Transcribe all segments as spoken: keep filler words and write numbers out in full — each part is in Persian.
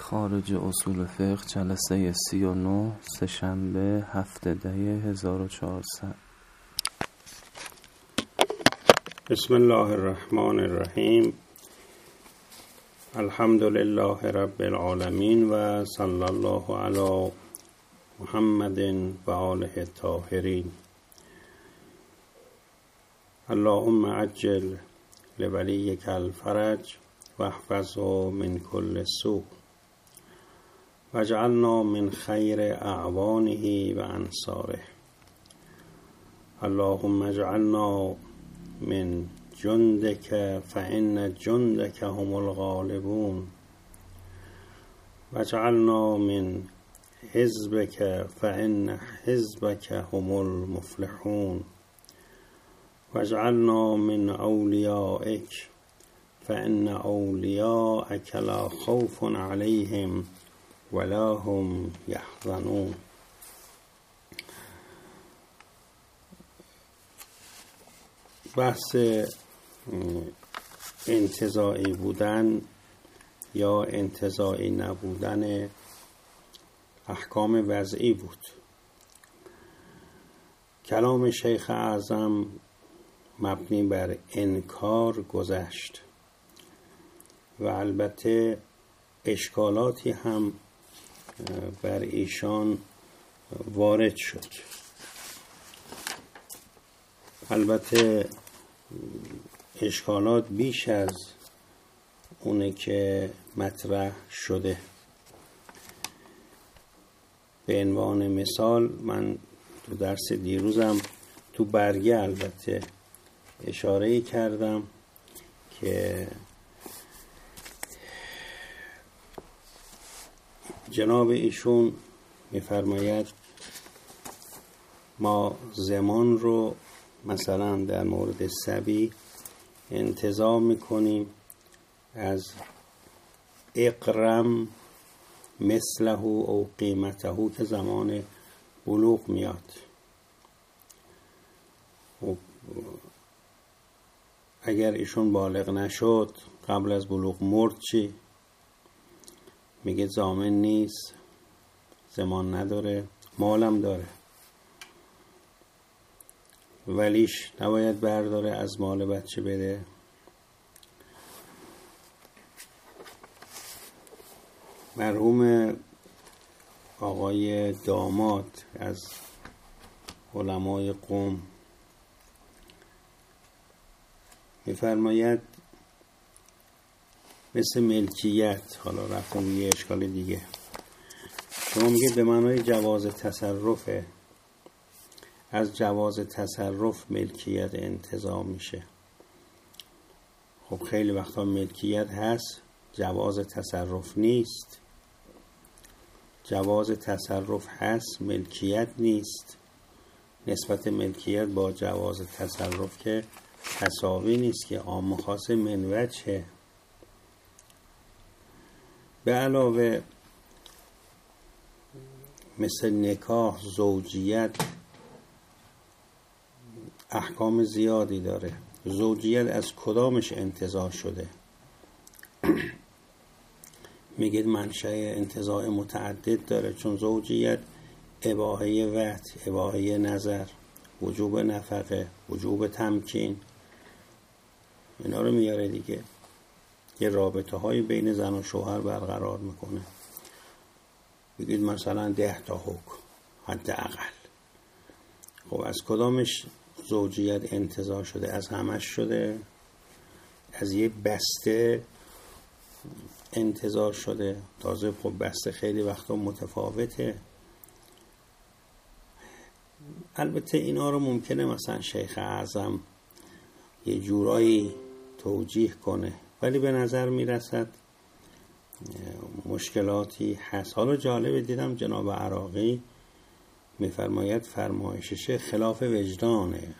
خارج اصول فقه جلسه سی و نه سه‌شنبه هفته ده هزار و چهارصد. بسم الله الرحمن الرحیم. الحمد لله رب العالمین و صلی الله علی محمد و آله الطاهرین. اللهم عجل لولیک الفرج و احفظه من کل سوء واجعلنا من خیر اعوانه و انصاره. اللهم اجعلنا من جندك فإن جندك هم الغالبون واجعلنا من حزبك فإن حزبك هم المفلحون واجعلنا من أوليائك فإن أولياءك لا خوف عليهم ولا هم يحزنون. بحث انتزاعی بودن یا انتزاعی نبودن احکام وضعی بود. کلام شیخ اعظم مبنی بر انکار گذشت و البته اشکالاتی هم بر ایشان وارد شد. البته اشکالات بیش از اونه که مطرح شده. به عنوان مثال من تو درس دیروزم تو برگه البته اشاره کردم که جناب ایشون می‌فرماید ما زمان رو مثلا در مورد صبی انتزاع میکنیم از اقرم مثله او قیمته که زمان بلوغ میاد. اگر ایشون بالغ نشد قبل از بلوغ مرد چی؟ میگه ضامن نیست، زمان نداره، مالم داره، ولیش نباید برداره از مال بچه بده. مرحوم آقای داماد از علمای قم میفرماید مثل ملکیت، حالا رفتم یه اشکال دیگه، شما میگه به معنای جواز تصرفه، از جواز تصرف ملکیت انتزاع میشه. خب خیلی وقتا ملکیت هست، جواز تصرف نیست. جواز تصرف هست، ملکیت نیست. نسبت ملکیت با جواز تصرف که تساوی نیست، که عام خاص من وجهه. به علاوه مثل نکاح، زوجیت احکام زیادی داره. زوجیت از کدامش انتزاع شده؟ میگید منشأ انتزاع متعدد داره، چون زوجیت اباحه وطء، اباحه نظر، وجوب نفقه، وجوب تمکین، اینا رو میاره دیگه. یه رابطه های بین زن و شوهر برقرار میکنه. بگید مثلا ده تا حکم حداقل. خب از کدامش زوجیت انتزاع شده؟ از همش شده؟ از یه بسته انتزاع شده؟ تازه خب بسته خیلی وقتا متفاوته. البته اینا رو ممکنه مثلا شیخ اعظم یه جورایی توجیه کنه، ولی به نظر میرسد مشکلاتی هست. حالا جالب دیدم جناب عراقی میفرماید فرمایشش خلاف وجدانه.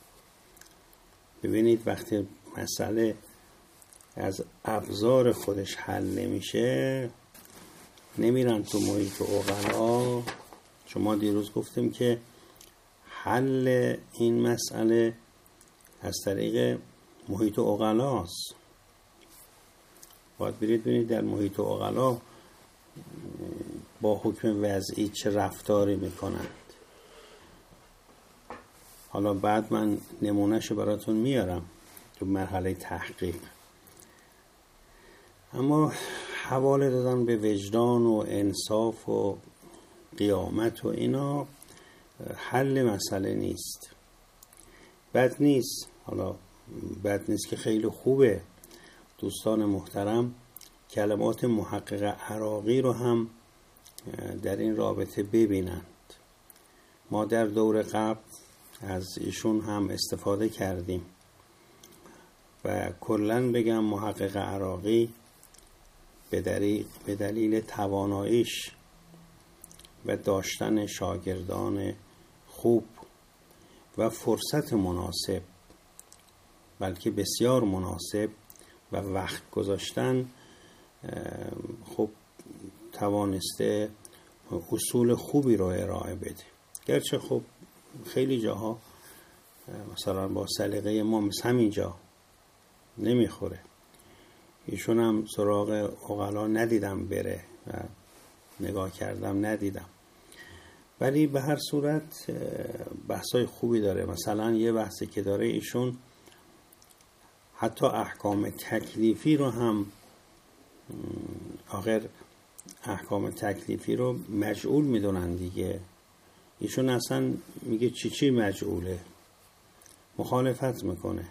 ببینید وقتی مسئله از ابزار خودش حل نمیشه، نمیرن تو محیط عقلا. شما دیروز گفتیم که حل این مسئله از طریق محیط عقلاست. باید برید ببینید در محیط عقلا با حکم وضعی چه رفتاری میکنند. حالا بعد من نمونهشو براتون میارم تو مرحله تحقیق. اما حواله دادن به وجدان و انصاف و قیامت و اینا حل مسئله نیست. بد نیست، حالا بد نیست که خیلی خوبه. دوستان محترم کلمات محقق عراقی رو هم در این رابطه ببینند. ما در دور قبل از ایشون هم استفاده کردیم و کلن بگم محقق عراقی به دلیل, به دلیل تواناییش و داشتن شاگردان خوب و فرصت مناسب، بلکه بسیار مناسب و وقت گذاشتن، خب توانسته اصول خوبی رو ارائه بده. گرچه خب خیلی جاها مثلا با سلیقه ما مثل همین جا نمیخوره. ایشون هم سراغ عقلا ندیدم بره و نگاه کردم ندیدم، ولی به هر صورت بحثای خوبی داره. مثلا یه بحثی که داره ایشون حتی احکام تکلیفی رو هم، آخر احکام تکلیفی رو مجعول میدونن دیگه. ایشون اصلا میگه چی چی مجعوله، مخالفت میکنه.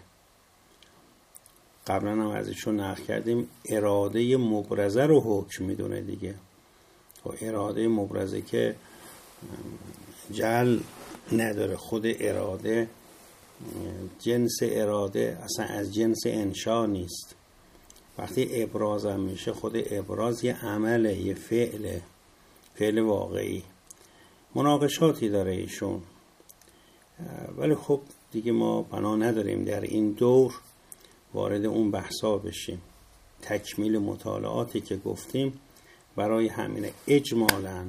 قبلا هم از ایشون نقل کردیم اراده مبرزه رو حکم میدونه دیگه. و اراده مبرزه که جعل نداره، خود اراده جنس اراده اصلا از جنس انشا نیست. وقتی ابراز هم میشه، خود ابراز یه عمله، یه فعله، فعل واقعی. مناقشاتی داره ایشون، ولی خب دیگه ما بنا نداریم در این دور وارد اون بحثا بشیم. تکمیل مطالعاتی که گفتیم برای همینه. اجمالاً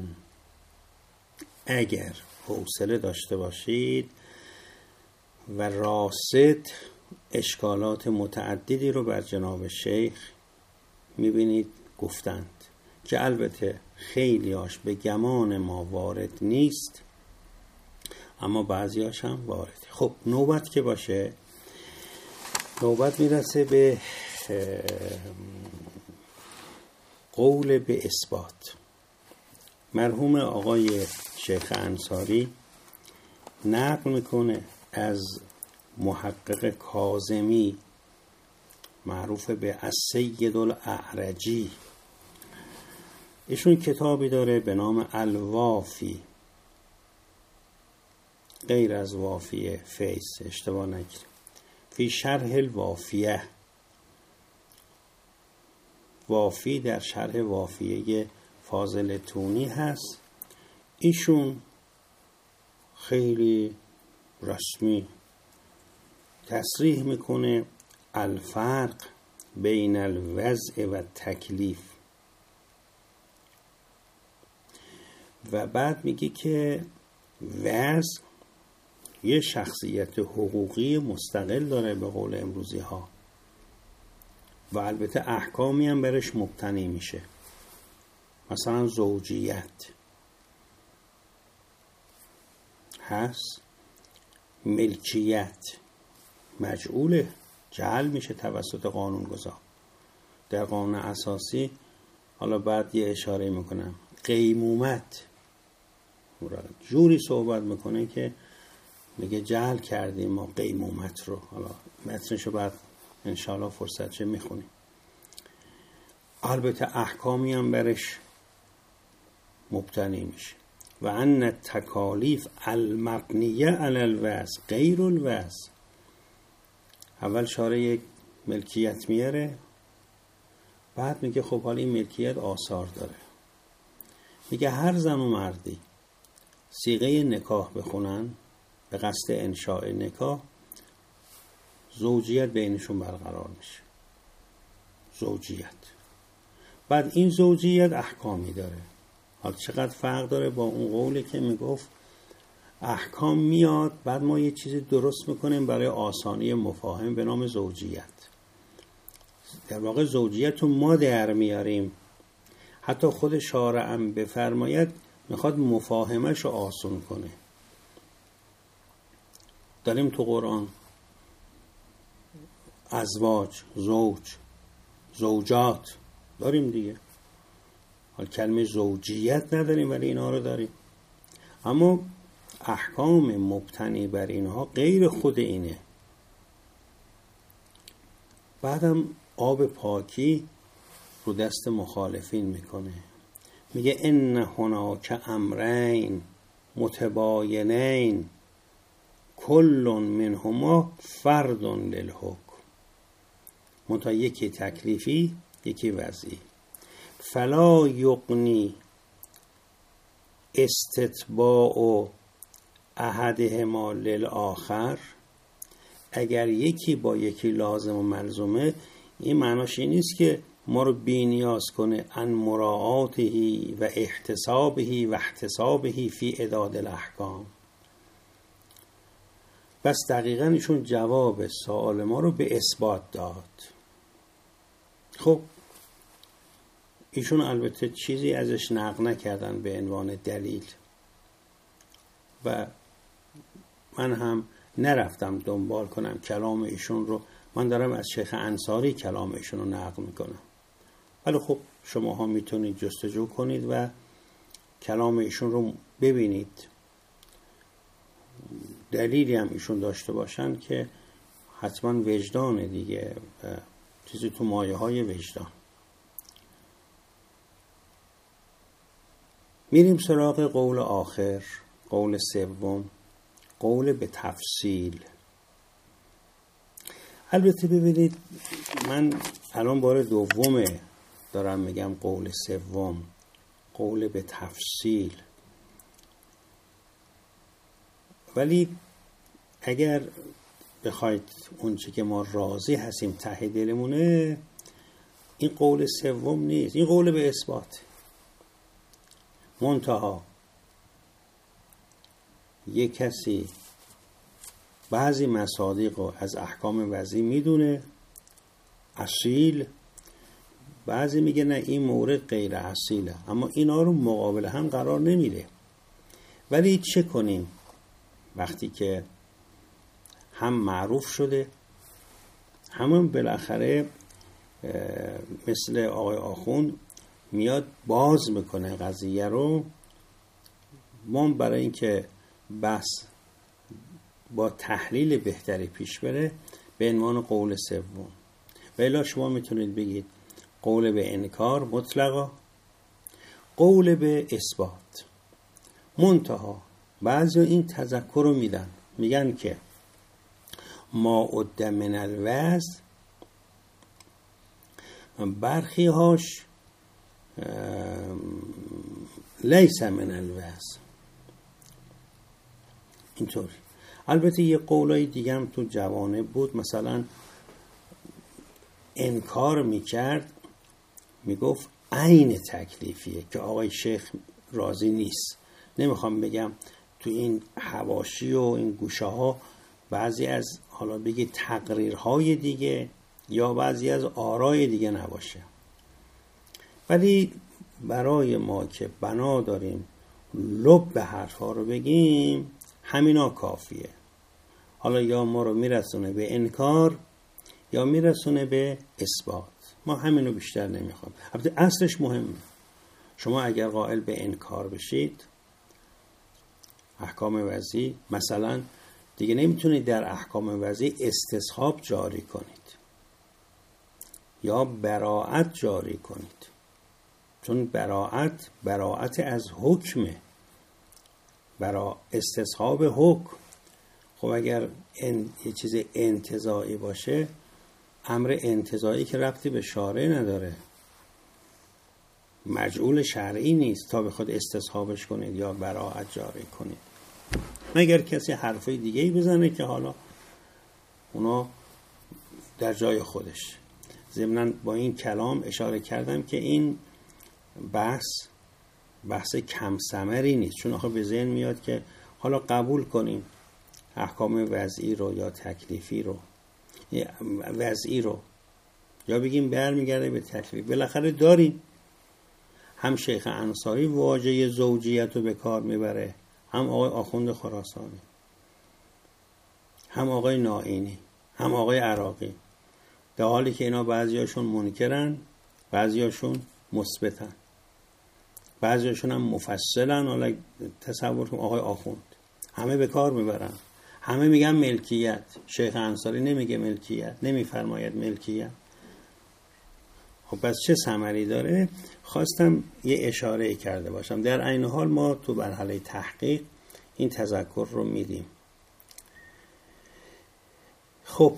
اگر حوصله داشته باشید و راست اشکالات متعددی رو بر جناب شیخ میبینید گفتند که البته خیلیاش به گمان ما وارد نیست، اما بعضیاش هم وارده. خب نوبت که باشه، نوبت میرسه به قول به اثبات. مرحوم آقای شیخ انصاری نقل میکنه از محقق کاظمی معروف به السید الاعرجی. ایشون کتابی داره به نام الوافی، غیر از وافیه فیض، اشتباه نگیریم، فی شرح الوافیه. وافی در شرح وافیه فاضل تونی هست. ایشون خیلی رسمی تصریح میکنه الفرق بین الوضع و تکلیف، و بعد میگه که وضع یه شخصیت حقوقی مستقل داره به قول امروزی ها، و البته احکامی هم برش مبتنی میشه. مثلا زوجیت هست، ملکیت مجعوله، جعل میشه توسط قانونگذار. در قانون اساسی، حالا بعد یه اشاره میکنم، قیمومت جوری صحبت میکنه که میگه جعل کردیم ما قیمومت رو. حالا متنشو بعد انشاءالله فرصت چه میخونیم. البته احکامی هم برش مبتنی میشه. و ان تکالیف المبنیه علی الوضع غیر الوضع. اول شاره یک ملکیت میاره، بعد میگه خب حالا این ملکیت آثار داره. میگه هر زن و مردی صیغه نکاح بخونن به قصد انشاء نکاح، زوجیت بینشون برقرار میشه. زوجیت. بعد این زوجیت احکامی داره. حالا چقدر فرق داره با اون قولی که میگفت احکام میاد بعد ما یه چیزی درست میکنیم برای آسانی مفاهمه به نام زوجیت. در واقع زوجیت رو ما در میاریم، حتی خود شارعم بفرماید میخواد مفاهمش رو آسون کنه. داریم تو قرآن ازواج، زوج، زوجات داریم دیگه. حال کلمه زوجیت نداریم ولی اینا رو داریم. اما احکام مبتنی بر اینها غیر خود اینه. بعدم آب پاکی رو دست مخالفین میکنه. میگه ان هناک امرین متباینین کل منهما فرد للحکم. منتها یکی تکلیفی یکی وضعی. فلا یغنی استتباع احدهما للآخر. اگر یکی با یکی لازم و ملزومه، این معناش این نیست که ما رو بی نیاز کنه ان مراعاته و احتسابه و احتسابه فی اعداد الاحکام. بس دقیقاً ایشون جواب سوال ما رو به اثبات داد. خب ایشون البته چیزی ازش نقل نکردن به عنوان دلیل و من هم نرفتم دنبال کنم کلام ایشون رو. من دارم از شیخ انصاری کلام ایشون رو نقل میکنم، ولی خب شما ها میتونید جستجو کنید و کلام ایشون رو ببینید. دلیلی هم ایشون داشته باشن که حتما وجدان دیگه و چیزی تو مایه های وجدان. میریم سراغ قول آخر، قول سوم، قول به تفصیل. البته ببینید من الان بار دومه دارم میگم قول سوم، قول به تفصیل. ولی اگر بخواید اون چی که ما راضی هستیم ته دلمونه، این قول سوم نیست، این قول به اثبات. منتها یک کسی بعضی مصادیق رو از احکام وضعی میدونه اصیل، بعضی میگه نه این مورد غیر اصیله، اما اینا رو مقابل هم قرار نمیده. ولی چه کنیم وقتی که هم معروف شده، همون بالاخره مثل آقای آخوند میاد باز میکنه قضیه رو. ما برای اینکه بحث با تحلیل بهتری پیش بره به عنوان قول سوم. و الا شما میتونید بگید قول به انکار مطلقا، قول به اثبات. منتها بعضی این تذکر رو میدن، میگن که ما عد من الوضع، برخی هاش لیس من الوضع. اینطوری. البته یه قولای دیگه هم تو جوانب بود، مثلا انکار میکرد، میگفت عین تکلیفیه که آقای شیخ راضی نیست. نمیخوام بگم تو این حواشی و این گوشه ها بعضی از حالا بگی تقریرهای دیگه یا بعضی از آرای دیگه نباشه، ولی برای ما که بنا داریم لب به حرفا رو بگیم همینا کافیه. حالا یا ما رو میرسونه به انکار یا میرسونه به اثبات، ما همینو بیشتر نمیخوام. البته اصلش مهمه. شما اگر قائل به انکار بشید احکام وضعی، مثلا دیگه نمیتونید در احکام وضعی استصحاب جاری کنید یا براءت جاری کنید، چون براءت براءت از حکمه، برا استصحاب حکم. خب اگر این یه چیز انتزاعی باشه، امر انتزاعی که ربطی به شارع نداره، مجعول شرعی نیست تا بخواد استصحابش کنید یا براءت جاری کنید، مگر کسی حرفای دیگه‌ای بزنه که حالا اونا در جای خودش. ضمناً با این کلام اشاره کردم که این بحث بحث کم ثمری نیست، چون آخه به ذهن میاد که حالا قبول کنیم احکام وضعی رو یا تکلیفی رو، وضعی رو، یا بگیم برمیگرده به تکلیف. بالاخره داریم هم شیخ انصاری واژه زوجیت رو به کار میبره، هم آقای آخوند خراسانی، هم آقای نائینی، هم آقای عراقی، در حالی که اینا بعضیاشون منکرن، بعضیاشون مثبتن، بعضیاشون هم مفصلن. حالا تصور کن آقای آخوند، همه به کار میبرن، همه میگن ملکیت. شیخ انصاری نمیگه ملکیت، نمیفرماید ملکیت. خب پس چه ثمری داره؟ خواستم یه اشاره کرده باشم. در عین حال ما تو مرحله تحقیق این تذکر رو میدیم. خب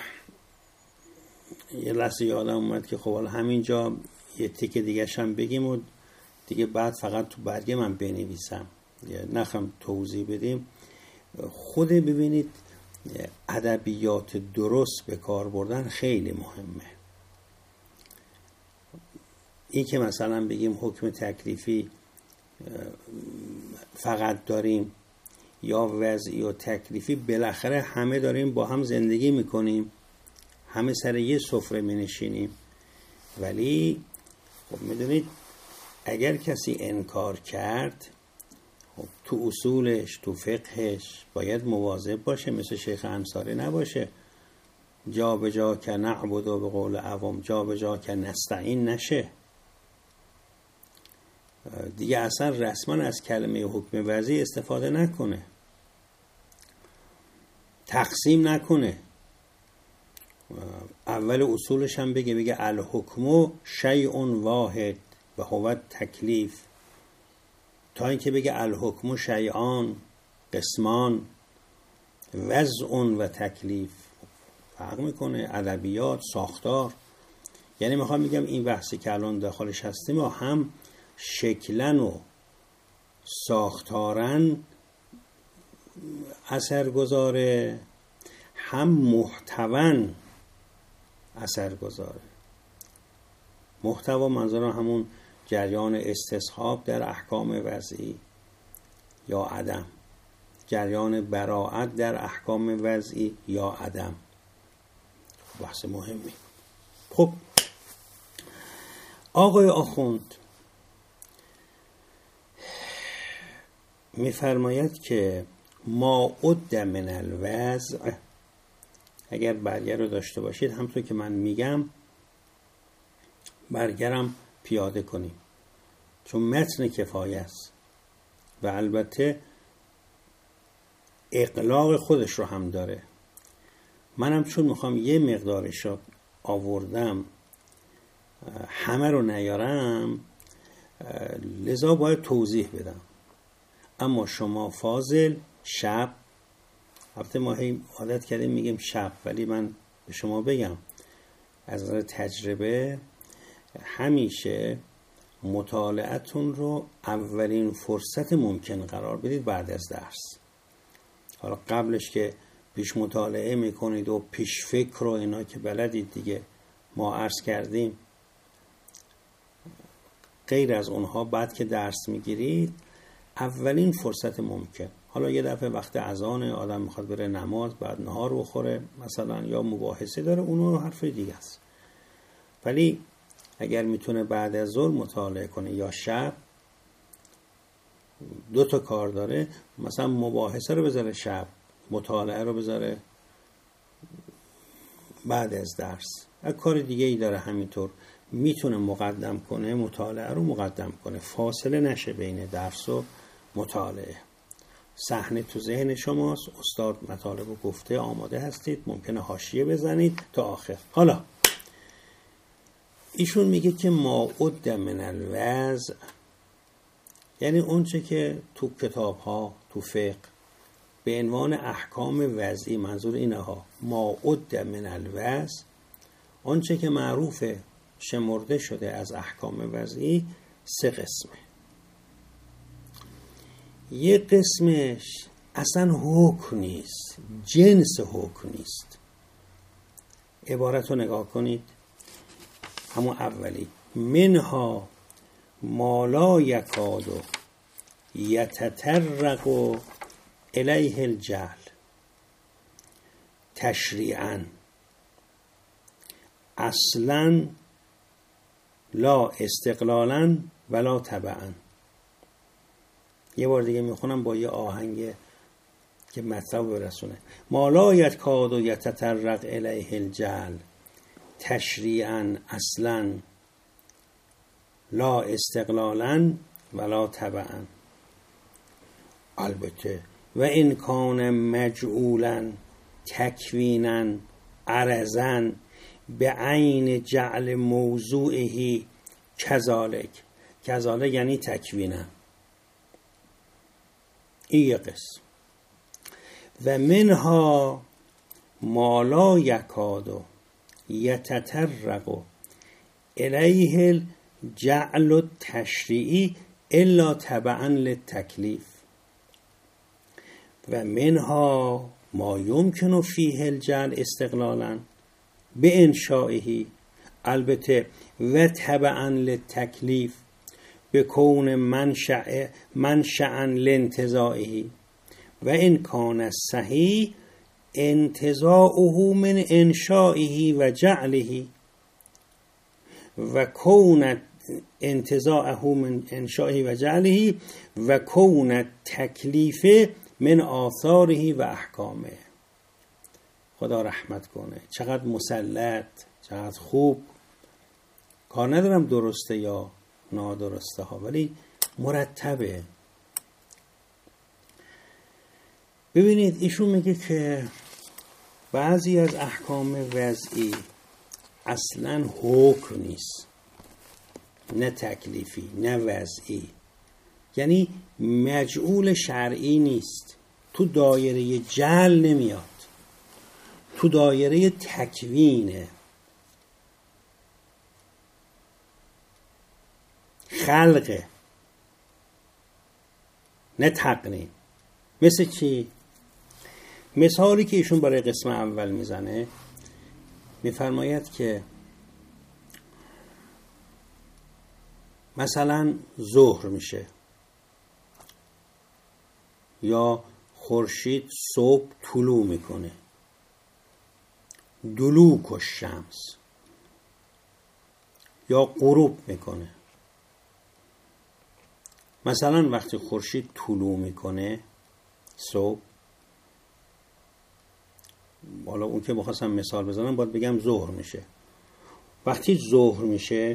یه لحظه یادم اومد که خب حالا همینجا یه تیک دیگه شم بگیم و دیگه بعد فقط تو برگه من بنویسم، نخوام توضیح بدیم. خود ببینید ادبیات درست به کار بردن خیلی مهمه. این که مثلا بگیم حکم تکلیفی فقط داریم یا وضعی و تکلیفی، بالاخره همه داریم با هم زندگی میکنیم، همه سر یه سفره می نشینیم. ولی خب میدونید اگر کسی انکار کرد، خب تو اصولش، تو فقهش باید مواظب باشه، مثل شیخ انصاری نباشه جا به جا که نعبد و به قول عوام جا به جا که نستعین نشه. دیگه اصلا رسما از کلمه حکم وضعی استفاده نکنه، تقسیم نکنه. اول اصولش هم بگه بگه الحکم شیء واحد و هو تکلیف، تا اینکه بگه الحکم شیئان قسمان وضع و تکلیف. فرق میکنه ادبیات، ساختار. یعنی میخوام میگم این بحثی که الان داخلش هستیم و هم شکلن و ساختارن اثر گذاره، هم محتوان اثر گذاره. محتوا منظورم همون جریان استصحاب در احکام وضعی یا عدم، جریان براءت در احکام وضعی یا عدم. بحث مهمی. خب آقای آخوند میفرماید که ما عد من الوضع، اگر برگه رو داشته باشید همونطور که من میگم برگرم پیاده کنیم، چون متن کفایه است و البته اقلاق خودش رو هم داره. منم چون میخوام یه مقدارش رو آوردم همه رو نیارم، لذا باید توضیح بدم. اما شما فاضل شب، البته ما هی عادت کردیم میگیم شب، ولی من به شما بگم از نظر تجربه همیشه مطالعتون رو اولین فرصت ممکن قرار بدید بعد از درس. حالا قبلش که پیش مطالعه میکنید و پیش فکر و اینا که بلدید دیگه، ما عرض کردیم غیر از اونها بعد که درس میگیرید اولین فرصت ممکن. حالا یه دفعه وقت اذان آدم میخواد بره نماز، بعد نهار بخوره مثلا یا مباحثه داره، اونو حرف دیگه است. ولی اگر میتونه بعد از ظهر مطالعه کنه یا شب، دو تا کار داره، مثلا مباحثه رو بذاره شب، مطالعه رو بذاره بعد از درس. یک کار دیگه ای داره همینطور میتونه مقدم کنه، مطالعه رو مقدم کنه، فاصله نشه بین درس و مطالعه. صحنه تو ذهن شماست، استاد مطالب رو گفته، آماده هستید، ممکنه حاشیه بزنید تا آخر. حالا ایشون میگه که ما عد من الوضع، یعنی اون چه که تو کتاب ها تو فقه به عنوان احکام وضعی، منظور اینه ها، ما عد من الوضع، اون چه که معروفه شمرده شده از احکام وضعی سه قسمه. یه قسمش اصلا حکم نیست، جنس حکم نیست. عبارت رو نگاه کنید، همون اولی، منها ما لا یکاد یتطرق الیه الجهل تشریعا اصلا لا استقلالا ولا تبعا. یه بار دیگه میخونم با یه آهنگ که مطلب برسونه. ما لا یکاد یتطرق الیه الجهل تشریعا اصلا لا استقلالا ولا تبعا. البته و این کان مجعولا تکوینا عرضا به عین جعل موضوعه کذالک. کذالک یعنی تکوینا. این یه قسم. و منها ما لا یکاد یتطرق الیه الجعل التشریعی الا تبعا للتکلیف و منها ما یمکن فیه الجعل استقلالا به انشائه البته و تبعا للتکلیف به کون منشأ منشأ لانتزاعه و این کان صحیح انتزاعه من انشائه و جعله و کون انتزاعه من انشائه و جعله و کون تکلیف من آثاره و احکامه. خدا رحمت کنه. چقدر مسلط، چقدر خوب. کار ندارم درسته یا نادرسته ها، ولی مرتبه. ببینید ایشون میگه که بعضی از احکام وضعی اصلا حکم نیست، نه تکلیفی نه وضعی، یعنی مجعول شرعی نیست، تو دایره جعل نمیاد، تو دایره تکوینه، خلقه، نه تقنین. مثل چی؟ مثالی که ایشون برای قسم اول میزنه، میفرماید که مثلا ظهر میشه یا خورشید صبح طلوع میکنه، دلوک الشمس، یا غروب میکنه. مثلا وقتی خورشید طلوع میکنه صبح، حالا اون که بخواستم مثال بزنم باید بگم ظهر میشه. وقتی ظهر میشه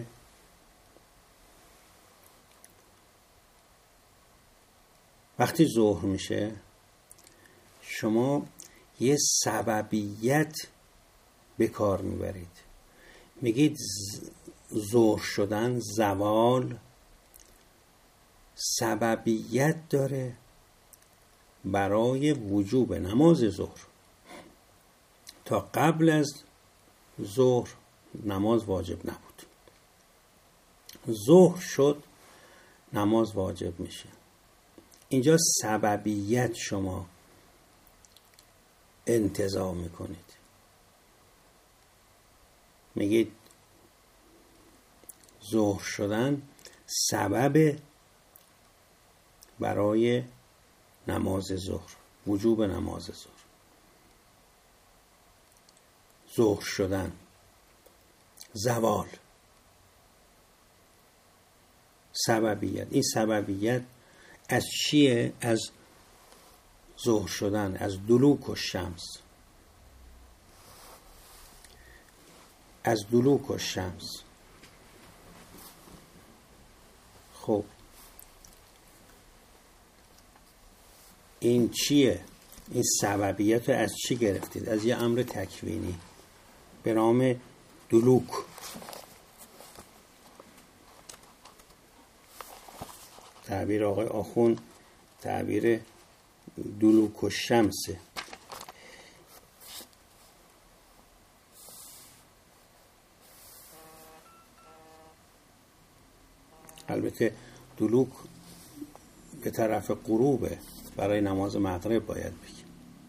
وقتی ظهر میشه شما یه سببیت به کار میبرید، میگید ظهر شدن، زوال سببیت داره برای وجوب نماز ظهر. تا قبل از ظهر نماز واجب نبود، ظهر شد نماز واجب میشه. اینجا سببیت شما انتزاع میکنید، میگید ظهر شدن سبب برای نماز ظهر، وجوب نماز ظهر. ظهر شدن، زوال، سببیت. این سببیت از چیه؟ از ظهر شدن، از دلوک الشمس، از دلوک الشمس. خب این چیه؟ این سببیت رو از چی گرفتید؟ از یه امر تکوینی به نام دلوک. تعبیر آقای آخوند تعبیر دلوک الشمسه. البته دلوک به طرف غروبه، برای نماز مغرب باید بگیم.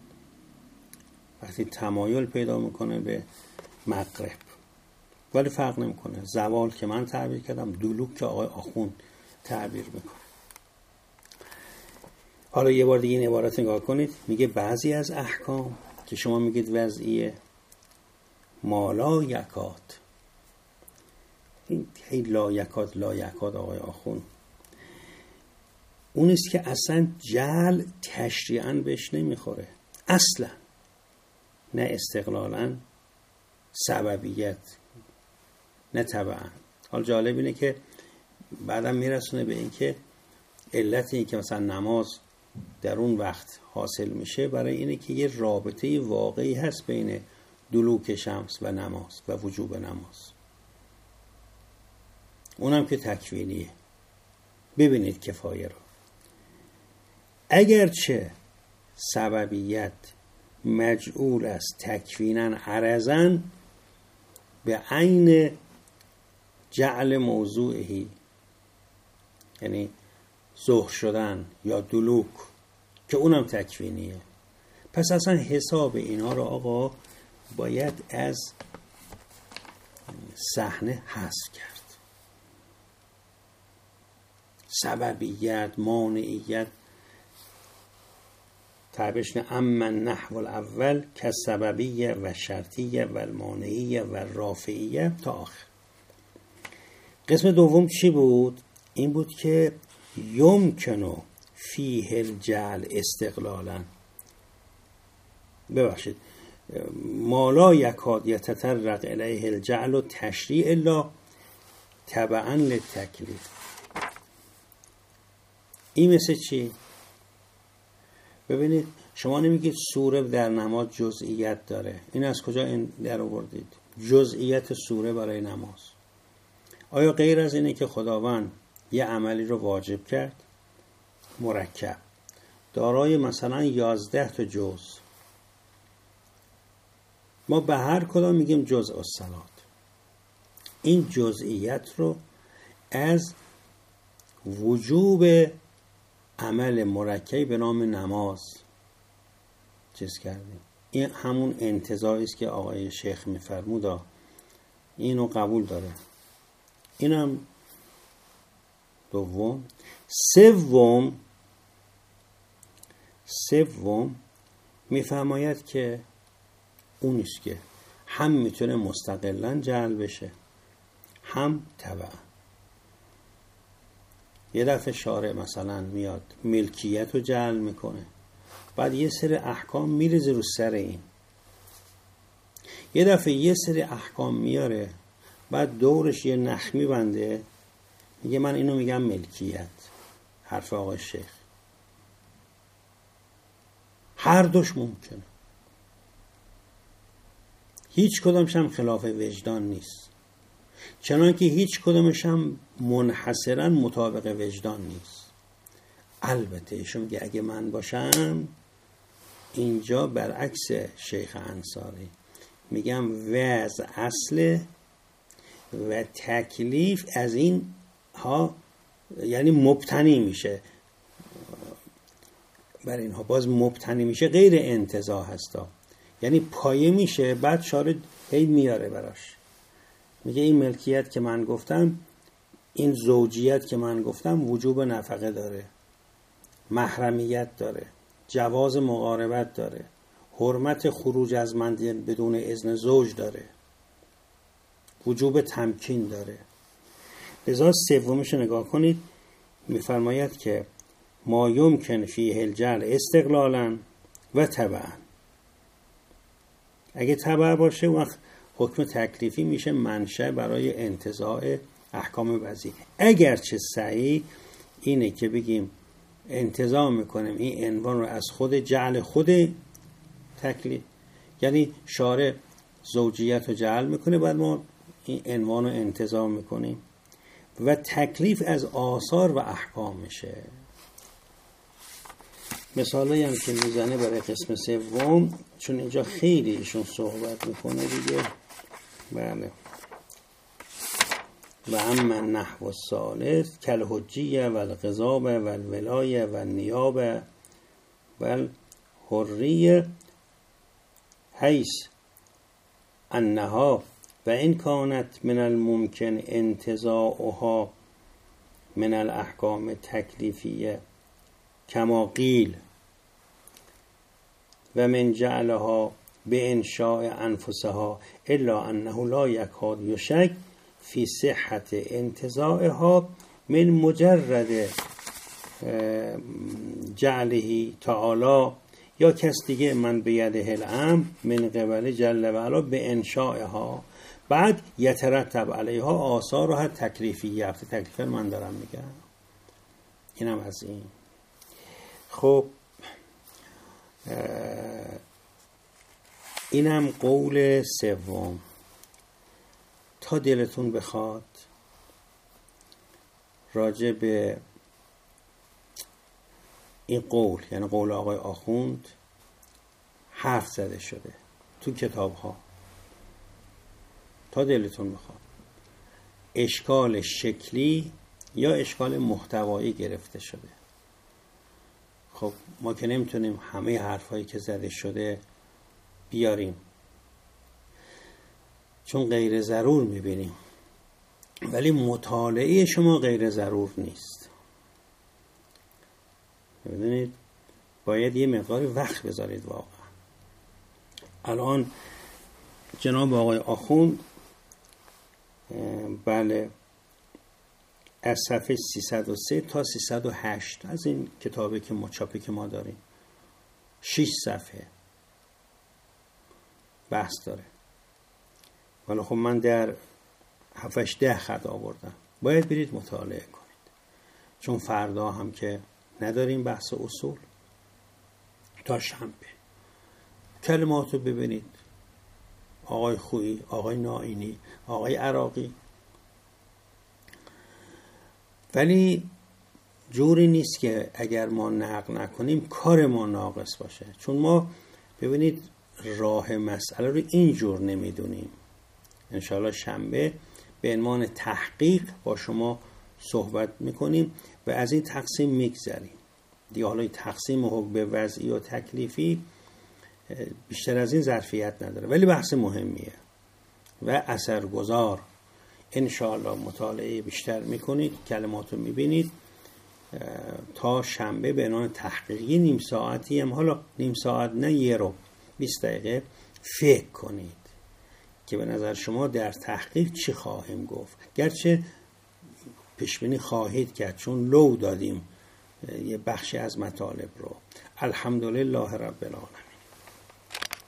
وقتی تمایل پیدا میکنه به مغرب، ولی فرق نمیکنه. زوال که من تعبیر کردم، دلوک که آقای آخوند تعبیر میکنه. حالا یه بار دیگه این عبارت نگاه کنید. میگه بعضی از احکام که شما میگید وضعیه، مالا یکات این هی لایکات لایکات آقای آخوند، اون است که اصلا جعل تشریعاً بهش نمیخوره اصلا، نه استقلالاً، سببیت، نه تبعاً. حال جالب اینه که بعدم میرسونه به این که علت این که مثلا نماز در اون وقت حاصل میشه برای اینه که یه رابطه واقعی هست بین دلوک شمس و نماز و وجوب نماز، اونم که تکوینیه. ببینید کفایه رو، اگرچه سببیت مجعول است تکویناً عرضاً به عین جعل موضوعی، یعنی ظهر شدن یا دلوک که اونم تکوینیه، پس اصلا حساب اینا رو آقا باید از صحنه حذف کرد. سببیت، مانعیت، تعبیرش اما نحو الاول که سببیه و شرطیه و المانعیه و رافعیه تا آخر. قسم دوم چی بود؟ این بود که یمکنو فیه الجعل استقلالا، ببخشید مالا یکاد یتطرق الیه الجعل و تشریع الا تبعا للتکلیف. این مثل چی؟ ببینید شما نمیگید سوره در نماز جزئیت داره، این از کجا این در آوردید؟ جزئیت سوره برای نماز. آیا غیر از اینه که خداوند یه عملی رو واجب کرد مرکب دارای مثلا یازده تا جز، ما به هر کدام میگیم جزء الصلات، این جزئیت رو از وجوب عمل مرکبی به نام نماز چیز کردیم. این همون انتزاعی است که آقای شیخ میفرمودا، اینو قبول داره. اینم دوم. سوم سوم میفرماید که اون است که هم میتونه مستقلاً جعل بشه هم تبع. یه دفعه شارع مثلا میاد ملکیت رو جعل میکنه، بعد یه سری احکام میریزه رو سر این، یه دفعه یه سری احکام میاره بعد دورش یه نخ میبنده میگه من اینو میگم ملکیت. حرف آقای شیخ هر دوش ممکنه، هیچ کدامش هم خلاف وجدان نیست، چنانکه هیچ کدامش هم منحصرا مطابق وجدان نیست. البته ایشون میگه اگه من باشم، اینجا برعکس شیخ انصاری میگم وضع اصل و تکلیف از این ها یعنی مبتنی میشه بر اینها، باز مبتنی میشه غیر انتزاع هستا، یعنی پایه میشه بعد شارع هی میاره براش، میگه این ملکیت که من گفتم، این زوجیت که من گفتم وجوب نفقه داره، محرمیت داره، جواز مقاربت داره، حرمت خروج از منزل بدون اذن زوج داره، وجوب تمکین داره. لذا سومش نگاه کنید، میفرماید که ما یمکن فیه الجعل استقلالا و تبعا. اگه تبع باشه وقت حکم تکلیفی میشه منشأ برای انتزاع احکام وضعی. اگرچه صحیح اینه که بگیم انتزاع میکنیم این عنوان رو از خود جعل خود تکلیف، یعنی شارع زوجیت رو جعل میکنه بعد ما این عنوان رو انتزاع میکنیم و تکلیف از آثار و احکام میشه. مثالی هم که میزنه برای قسم سوم، چون اینجا خیلی ایشون صحبت میکنه دیگه. بله. و اما نحو الثالث کالحجیه و القضابه و الولایه و النیابه و الحریه حیث انها و این کانت من الممکن انتزاعها من الاحکام تکلیفیه کما قیل و من جعلها به انشاء انفسها الا انه لا یکاد یشک فی صحت انتزاعها من مجرد جعله تعالی، یا کس دیگه من بیده الامر من قبل جل و علا به انشائها، بعد یترتب علیها آثارها تکلیفیه. هفته تکلیف من دارم میگم، اینم از این. خب اینم قول سوم. تا دلتون بخواد راجع به این قول، یعنی قول آقای آخوند، حرف زده شده تو کتاب ها. تا دلتون بخواد اشکال شکلی یا اشکال محتوایی گرفته شده. خب ما که نمیتونیم همه حرفایی که زده شده بیاریم، چون غیر ضرور میبینیم، ولی مطالعه شما غیر ضرور نیست. ببینید باید یه مقداری وقت بذارید. واقعا الان جناب آقای آخوند بله از صفحه سیصد و سه تا سیصد و هشت از این کتابی که مچاپی که ما داریم، شش صفحه بحث داره. ولی خب من در هفتش ده خط آوردم. باید برید مطالعه کنید، چون فردا هم که نداریم بحث اصول. تا شنبه کلمات رو ببینید، آقای خویی، آقای نائینی، آقای عراقی. ولی جوری نیست که اگر ما نقل نکنیم کار ما ناقص باشه، چون ما ببینید راه مسئله رو اینجور نمیدونیم. انشاءالله شنبه به عنوان تحقیق با شما صحبت میکنیم و از این تقسیم میگذریم دیگه. حالا تقسیم حکم به وضعی و تکلیفی بیشتر از این ظرفیت نداره، ولی بحث مهمیه و اثرگذار. انشاءالله مطالعه بیشتر میکنید، کلمات رو میبینید. تا شنبه به عنوان تحقیقی نیم ساعتی هم، حالا نیم ساعت نه، یه رو بیست دقیقه فکر کنید که به نظر شما در تحقیق چی خواهیم گفت. گرچه پیشبینی خواهید کرد چون لو دادیم یه بخشی از مطالب رو. الحمدلله رب العالمین.